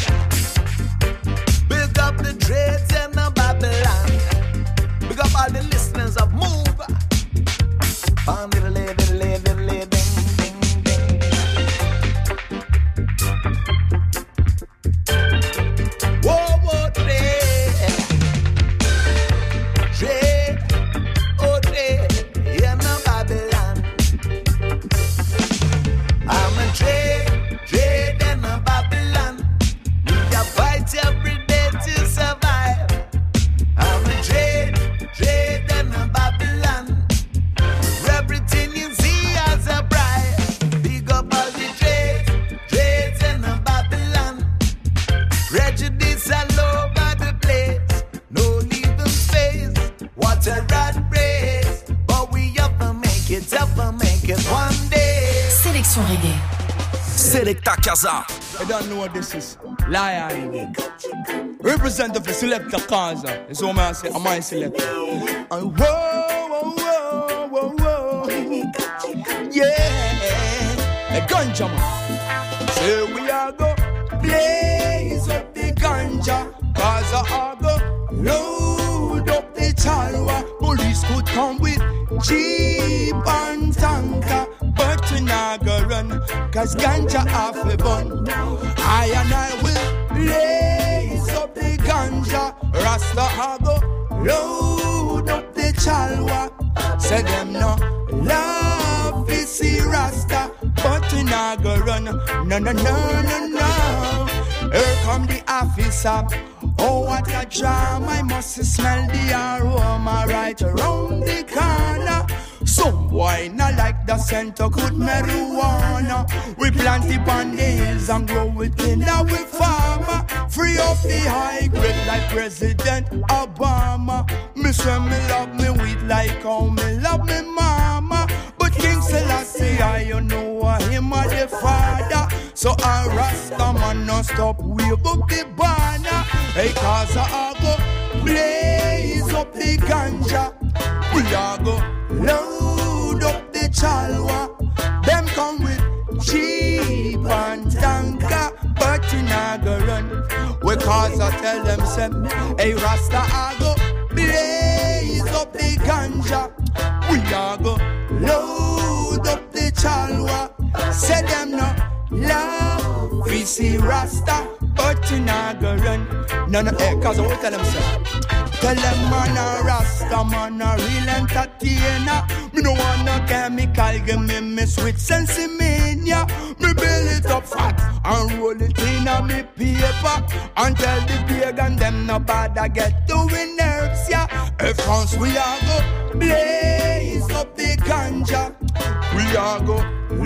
Big up the dreads in a Babylon. Big up all the listeners of Move. Bam diddly diddly diddly ding ding ding. Whoa whoa dread, dread. Prejudice all over the place. No leaving space. What a rat race. But we have to make it, have to make it one day. Sélection reggae. Selecta Kaza. I don't know what this is. Lion. Representative for Selecta Kaza. It's all I say. I'm my selector. And whoa, whoa, whoa, whoa, whoa. Yeah. A ganja man. Say we are go blaze up the ganja. Kaza are go load up the chalwa. Police could come with jeep and tanker. But we not go run, cause ganja off a bun. I and I will blaze up the ganja. Rasta I go load up the chalwa. Say them no love is see Rasta. But we not go run, no no no no no. Here come the officer. Oh, what a jam, I must smell the aroma right around the corner. Some boy not like the scent of good marijuana. We plant it on the hills and grow it in our farmer. Free up the high grade like President Obama. Me say me love me weed like how me love me mama. But King Selassie, I you know him a the father. So I Rasta man no stop wave up the banner. Hey, cause I go blaze up the ganja. We are go load up the chalwa. Them come with jeep and tanker. But you not go run. We cause I tell them say, hey Rasta I go blaze up the ganja. We are go load up the chalwa. Say them no love, we see Rasta, but you not go run. No, no, eh, cause I will tell them so. Tell them man a Rasta, man a real entertainer. Me no want no chemical, give me me sweet sensimania. Me build it up fat and roll it in a me paper. And tell the pagan them no bother get to we nerves, yeah. Hey France, we are go blaze up the ganja. We are go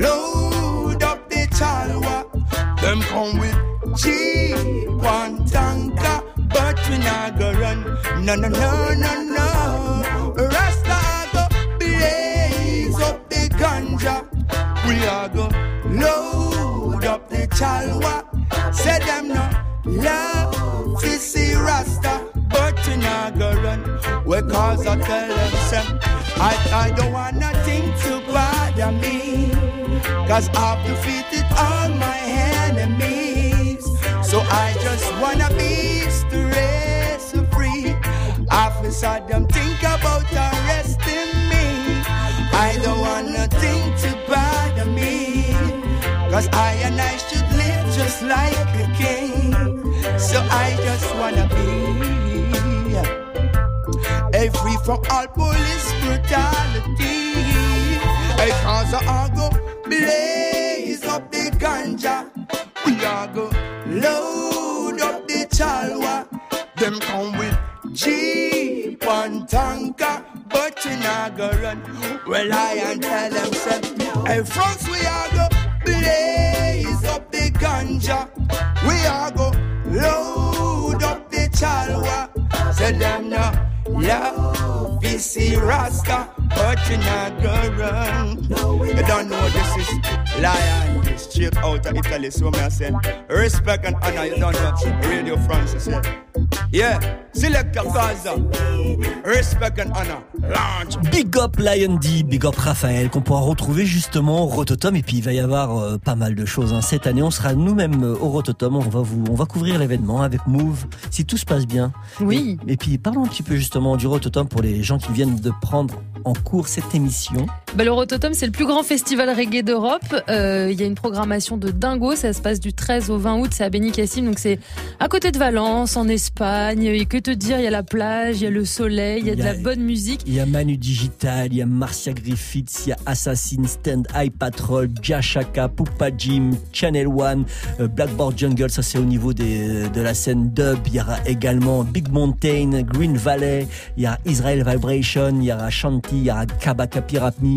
load up the chalwa. Them come with jeep and tanker. But we not go run. No, no, no, no, no. Rasta go blaze up the ganja. We are go load up the chalwa. Say them no love to see Rasta. But we not go run. We cause I tell them some. I, I don't want nothing to bother me. Cause I've defeated all my enemies. So I just wanna be stress free. Officer, them think about arresting me. I don't want nothing to bother me. Cause I and I should live just like a king. So I just wanna be hey, free from all police brutality. Hey, cause I go blaze up the ganja. We are go load up the chalwa. Them come with jeep and tanker. But you not go run. Well, I and tell them say, hey, France, we are go blaze up the ganja. We are go load up the chalwa. Say them no love, we see Rasta, but you not go run. You don't know this is Lion, straight out of Italy. So me I say, respect and honor. You don't know Radio France. You say, yeah, Selecta Kaza, respect and honor. Launch. Big up Lion D, big up Raphaël, qu'on pourra retrouver justement au Rototom. Et puis il va y avoir euh, pas mal de choses. Hein. Cette année, on sera nous-mêmes au Rototom. On va vous, on va couvrir l'événement avec Move, si tout se passe bien. Oui. Et, et puis parlons un petit peu justement du Rototom pour les gens qui viennent de prendre en cours cette émission. Bah, le Rototom, c'est le plus grand festival reggae d'Europe. Euh, il y a une programmation de dingo. Ça se passe du treize au vingt août. C'est à Benicassim, donc c'est à côté de Valence, en Espagne. Et que te dire, il y a la plage, il y a le soleil, il y a, il y a de la bonne musique. Il y a Manu Digital, il y a Marcia Griffiths, il y a Assassin, Stand High Patrol, Jashaka, Poupa Jim, Channel One, euh, Blackboard Jungle. Ça c'est au niveau des, de la scène dub. Il y aura également Big Mountain, Green Valley. Il y a Israel Vibration, il y aura Shanti, il y aura Kabaka Pirapmi,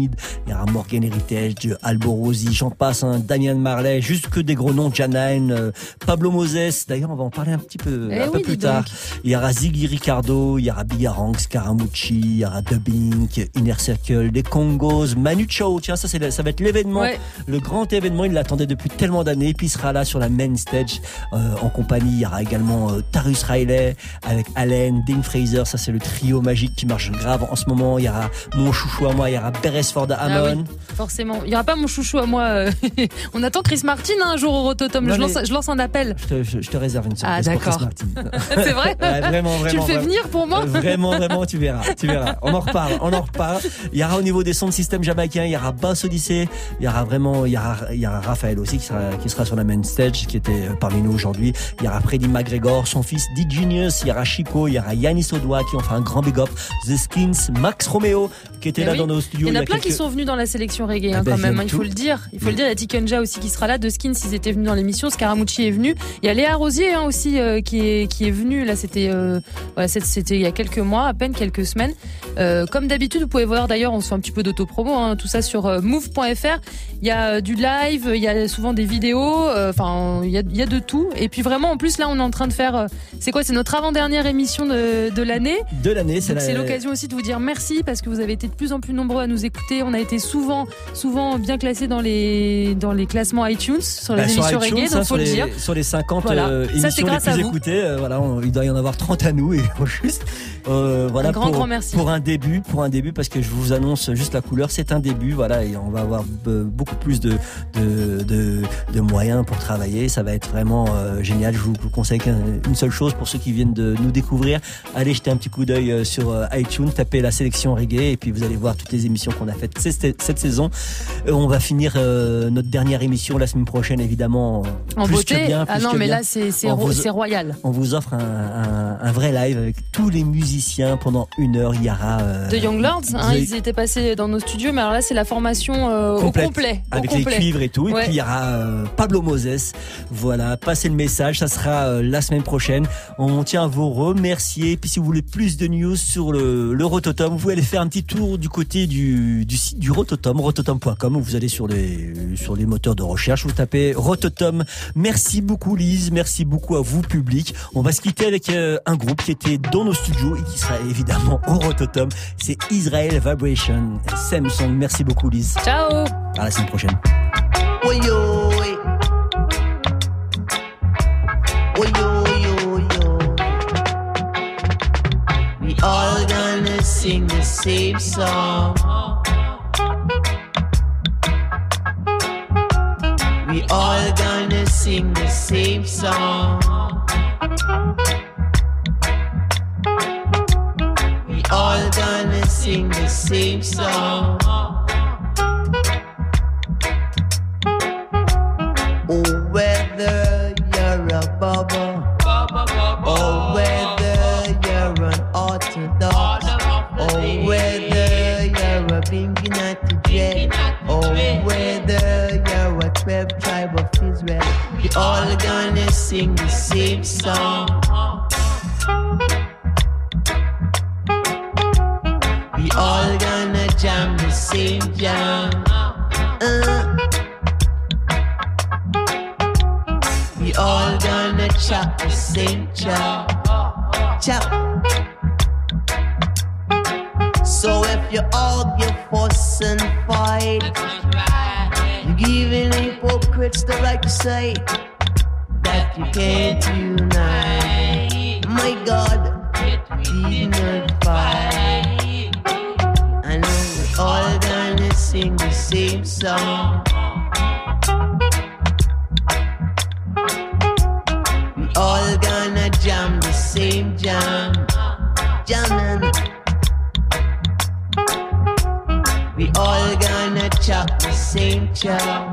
Smith, il y aura Morgan Heritage, Alborosi, j'en passe, hein, Damian Marley, juste que des gros noms, Janine, euh, Pablo Moses, d'ailleurs on va en parler un petit peu, Eh un peu oui, plus dis tard. donc. Il y aura Ziggy Ricardo, il y aura Bigarang, Scaramucci, il y aura Dubbing, Inner Circle, les Congos, Manu Chao, tiens ça, c'est le- ça va être l'événement, Ouais. le grand événement, il l'attendait depuis tellement d'années, puis il sera là sur la main stage euh, en compagnie, il y aura également euh, Tarus Riley avec Allen, Dean Fraser, ça c'est le trio magique qui marche grave en ce moment, il y aura mon chouchou à moi, il y aura Beresford Ah Hammond. oui, forcément. Il n'y aura pas mon chouchou à moi. euh, On attend Chris Martin hein, un jour au Rototom. Non, Je, mais- lance, je lance un appel. Je te, je- je te réserve une Ah, surprise pour d'accord. Chris Martin. C'est vrai Ouais, vraiment, vraiment. Tu le fais vraiment. venir pour moi Euh, Vraiment, vraiment, tu verras, tu verras. On en reparle, on en reparle. Il y aura au niveau des sons de système jamaïcain, il y aura Bass Odyssey, il y aura vraiment, il y aura, il y aura Raphaël aussi qui sera, qui sera sur la main stage, qui était euh, parmi nous aujourd'hui. Il y aura Freddie McGregor, son fils D-Genius, il y aura Chico, il y aura Yannis Odoa qui ont fait un grand big up, The Skins, Max Romeo qui était Mais là oui. dans nos studios. Il y en a a plein quelques- qui sont venus dans la sélection reggae Ah hein, ben, quand même, j'aime hein, il faut tout. le dire. Il faut le dire, il y a Tikenja aussi qui sera là, de Skins, ils étaient venus dans l'émission, Scaramucci est venu. Il y a Léa Rosier hein, aussi euh, qui est qui est venue là, c'était euh, voilà, c'est- c'était il y a quelques mois, à peine quelques semaines. Euh, comme d'habitude, vous pouvez voir d'ailleurs, on se fait un petit peu d'autopromo, hein, tout ça sur euh, move point f r. Il y a euh, du live, il y a souvent des vidéos, euh, enfin il y a il y a de tout. Et puis vraiment en plus là, on est en train de faire, euh, c'est quoi, c'est notre avant-dernière émission de de l'année. de l'année, c'est Donc la- c'est l'occasion aussi de vous dire merci parce que vous avez été de plus en plus nombreux à nous écouter. On a été souvent, souvent bien classés dans les dans les classements iTunes sur les Bah, sur émissions iTunes, reggae, ça, donc faut sur le les, dire. sur les cinquante Voilà. euh, Ça, c'est émissions les grâce à plus vous. écoutées, euh, voilà, on- il doit y en avoir trente à nous et juste euh, voilà Un grand, pour, grand merci. pour un début, pour un début parce que je vous annonce juste la couleur, c'est un début, voilà, et on va avoir euh, beaucoup plus de de, de de moyens pour travailler, ça va être vraiment euh, génial. Je vous, vous conseille qu'un- une seule chose pour ceux qui viennent de nous découvrir, allez jeter un petit coup d'œil euh, sur euh, iTunes, tapez la sélection reggae et puis vous allez voir toutes les émissions qu'on a faites cette, cette saison. Euh, on va finir euh, notre dernière émission la semaine prochaine évidemment En plus beauté. que bien, Ah plus non, que mais bien. là c'est c'est On ro- vous- c'est royal. On vous offre un, un, un vrai live avec tous les musiciens pendant une heure. Il y aura euh, De Young Lords, hein, The- ils étaient passés dans nos studios, mais alors là c'est la formation euh, complète, au complet, au avec complet. les cuivres et tout. Et Ouais. puis il y aura euh, Pablo Moses. Voilà, passez le message. Ça sera euh, la semaine prochaine. On tient à vous remercier. Et puis si vous voulez plus de news sur le, le Rototom, vous pouvez aller faire un petit tour du côté du, du site du Rototom, rototom point com. Vous allez sur les sur les moteurs de recherche, vous tapez Rototom. Merci beaucoup Lise, merci beaucoup à vous public. On va se quitter avec euh, un groupe qui était dans nos studios et qui sera évidemment au Rototom. C'est Israel Vibration. Samsung. Merci beaucoup Lise. Ciao. À la semaine prochaine. Oh yo, eh. Oh yo, yo, yo. We all gonna sing the same song. We all gonna sing the same song. We all gonna sing the same song. Oh, whether you're a bubble, or whether you're an orthodox, or whether you're a bingy natty jet, or whether you're a twelve tribe of Israel, we all gonna sing the same song. We all gonna jam the same jam. Uh. We all gonna chop the same chop. Chop. So if you argue, fuss and fight, you're giving hypocrites the right to say that you can't unite. My God, did not fight. I know we all gonna sing the same song. We all gonna jam the same jam. Jamming. We all gonna chop the same chop.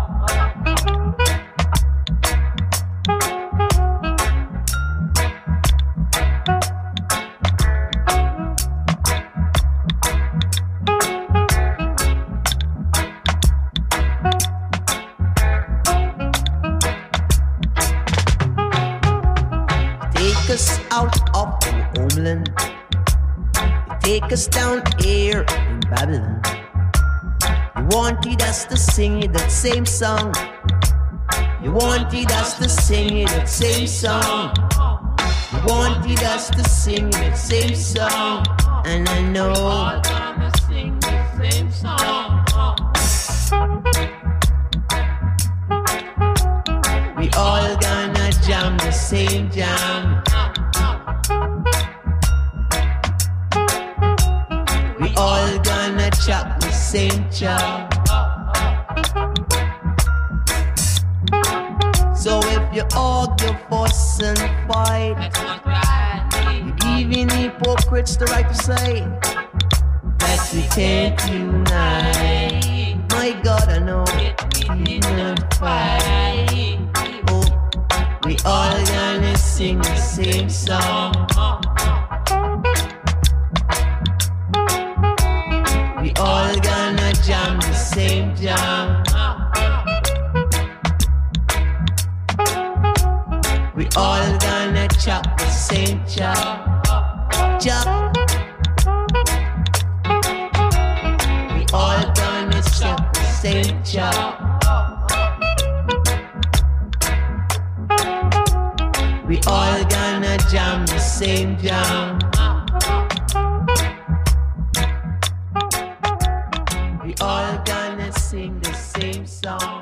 Take us out of our homeland. Take us down here in Babylon. wanted us to sing it that same song. You wanted us to sing it that same song. You wanted us to sing it that same song. And I know we all gonna sing the same song. We all gonna jam the same jam. We all gonna chop the same chop. So if you argue, fuss and fight, you even hypocrites the right to say that we can't unite. My God, I know we not fight. Oh, we all gonna sing the same song. We all gonna jam the same jam. We all gonna chop the same chop. Chop. We all gonna chop the same chop. We all gonna jam the same jam. We all gonna sing the same song.